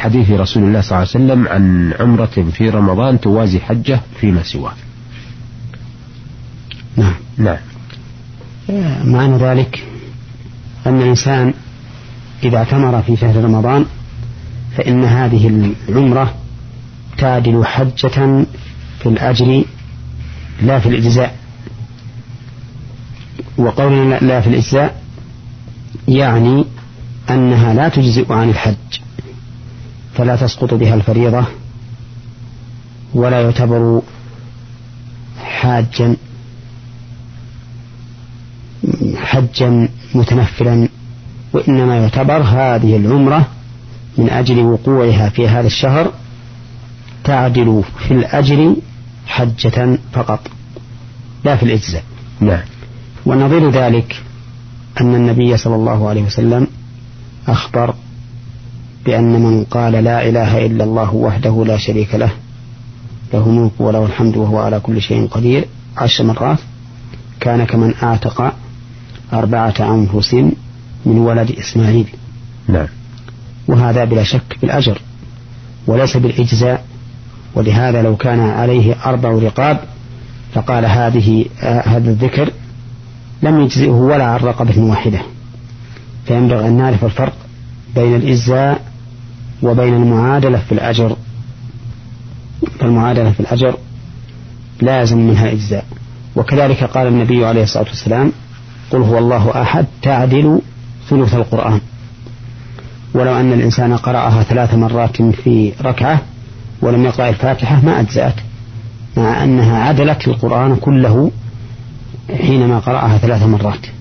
حديث رسول الله صلى الله عليه وسلم عن عمرة في رمضان توازي حجة فيما سواه. نعم. معنى ذلك أن الإنسان إذا اعتمر في شهر رمضان فإن هذه العمرة تعدل حجة في الأجر لا في الإجزاء. وقولنا لا في الإجزاء يعني أنها لا تجزئ عن الحج، فلا تسقط بها الفريضة ولا يعتبر حجا متنفلا، وإنما يعتبر هذه العمرة من أجل وقوعها في هذا الشهر تعدل في الأجر حجة فقط لا في الإجزاء. نعم. ونظير ذلك أن النبي صلى الله عليه وسلم أخبر بأن من قال لا إله إلا الله وحده لا شريك له له الملك وله الحمد وهو على كل شيء قدير 10 مرات كان كمن أعتق 4 أنفس من ولد إسماعيل. نعم. وهذا بلا شك بالأجر وليس بالإجزاء، ولهذا لو كان عليه 4 رقاب فقال هذا الذكر لم يجزئه ولا عن رقبة واحدة. فينبغي أن نعرف الفرق بين الإجزاء وبين المعادلة في الأجر. فالمعادلة في الأجر لازم منها إجزاء. وكذلك قال النبي عليه الصلاة والسلام قل هو الله أحد تعدل ثلث القرآن. ولو أن الإنسان قرأها 3 مرات في ركعة ولم يقرأ الفاتحة ما أجزأت، مع أنها عدلت القرآن كله حينما قرأها 3 مرات.